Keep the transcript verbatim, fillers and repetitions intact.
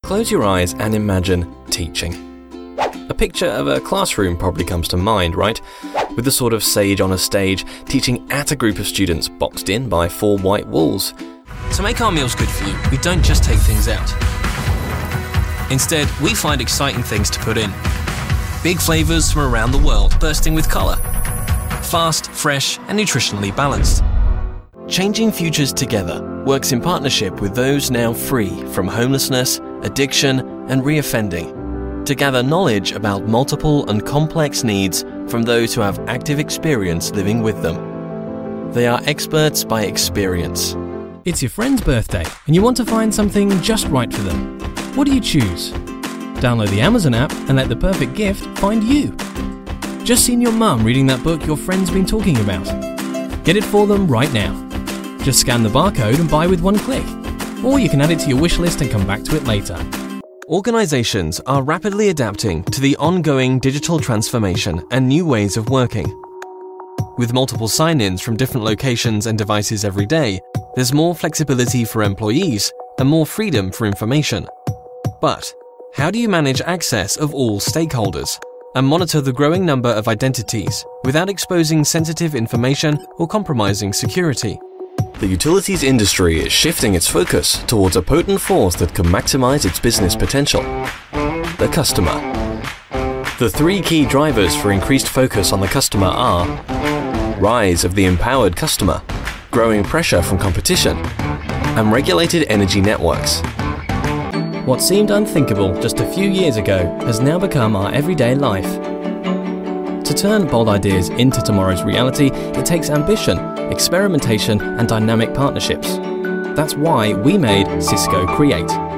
Close your eyes and imagine teaching. A picture of a classroom probably comes to mind, right? With the sort of sage on a stage teaching at a group of students boxed in by four white walls. To make our meals good for you, we don't just take things out. Instead, we find exciting things to put in. Big flavours from around the world bursting with colour. Fast, fresh and nutritionally balanced. Changing Futures Together works in partnership with those now free from homelessness, addiction and reoffending to gather knowledge about multiple and complex needs from those who have active experience living with them. They are experts by experience. It's your friend's birthday and you want to find something just right for them. What do you choose? Download the Amazon app and let the perfect gift find you. Just seen your mum reading that book your friend's been talking about? Get it for them right now. Just scan the barcode and buy with one click. Or you can add it to your wish list and come back to it later. Organizations are rapidly adapting to the ongoing digital transformation and new ways of working. With multiple sign-ins from different locations and devices every day, there's more flexibility for employees and more freedom for information. But how do you manage access of all stakeholders and monitor the growing number of identities without exposing sensitive information or compromising security? The utilities industry is shifting its focus towards a potent force that can maximize its business potential: the customer. The three key drivers for increased focus on the customer are rise of the empowered customer, growing pressure from competition, and regulated energy networks. What seemed unthinkable just a few years ago has now become our everyday life. To turn bold ideas into tomorrow's reality, it takes ambition, experimentation, and dynamic partnerships. That's why we made Cisco Create.